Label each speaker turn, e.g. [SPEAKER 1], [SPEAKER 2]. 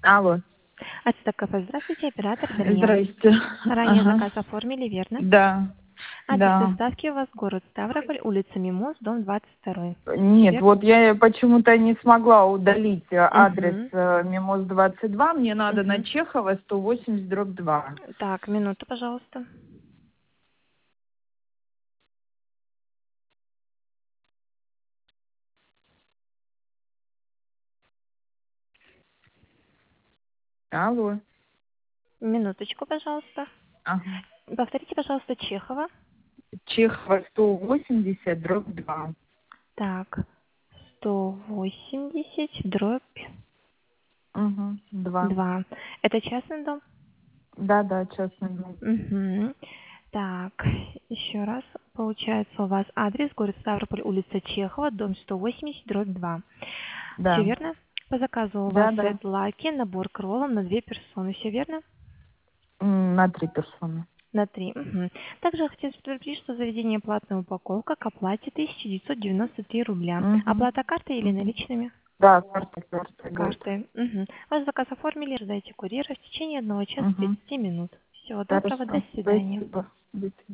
[SPEAKER 1] Алло.
[SPEAKER 2] Ацтек кафе, здравствуйте, оператор Дарья.
[SPEAKER 1] Здрасте.
[SPEAKER 2] Ранее
[SPEAKER 1] Ага.
[SPEAKER 2] заказ оформили, верно?
[SPEAKER 1] Да.
[SPEAKER 2] Адрес
[SPEAKER 1] Да.
[SPEAKER 2] доставки у вас город Ставрополь, улица Мимоз, дом 22.
[SPEAKER 1] Нет,
[SPEAKER 2] Верно?
[SPEAKER 1] вот я почему-то не смогла удалить адрес
[SPEAKER 2] Угу.
[SPEAKER 1] Мимоз 22. Мне надо на
[SPEAKER 2] Угу.
[SPEAKER 1] Чехова 180/2.
[SPEAKER 2] Так, минуту, пожалуйста.
[SPEAKER 1] Алло.
[SPEAKER 2] Минуточку, пожалуйста.
[SPEAKER 1] Ага.
[SPEAKER 2] Повторите, пожалуйста, Чехова.
[SPEAKER 1] Чехова 180/2.
[SPEAKER 2] Так, 180 дробь
[SPEAKER 1] Угу. 2.
[SPEAKER 2] 2. Это частный дом?
[SPEAKER 1] Да, частный дом.
[SPEAKER 2] Угу. Так, еще раз. Получается, у вас адрес город Ставрополь, улица Чехова, дом 180, дробь 2. Все
[SPEAKER 1] Да.
[SPEAKER 2] верно? По заказу у вас
[SPEAKER 1] Да.
[SPEAKER 2] сет-лаки, набор к роллам на 2 персоны. Все верно?
[SPEAKER 1] На 3 персоны.
[SPEAKER 2] На 3. Угу. Также хотелось предупредить, что заведение платная упаковка к оплате 1993 рубля.
[SPEAKER 1] Угу.
[SPEAKER 2] Оплата картой или
[SPEAKER 1] Угу.
[SPEAKER 2] наличными?
[SPEAKER 1] Да, карта будет.
[SPEAKER 2] Картой. Угу. Ваш заказ оформили, ожидайте курьера в течение 1 часа
[SPEAKER 1] Угу.
[SPEAKER 2] 30 минут. Всего доброго, до
[SPEAKER 1] Хорошо.
[SPEAKER 2] свидания.
[SPEAKER 1] Спасибо. До свидания.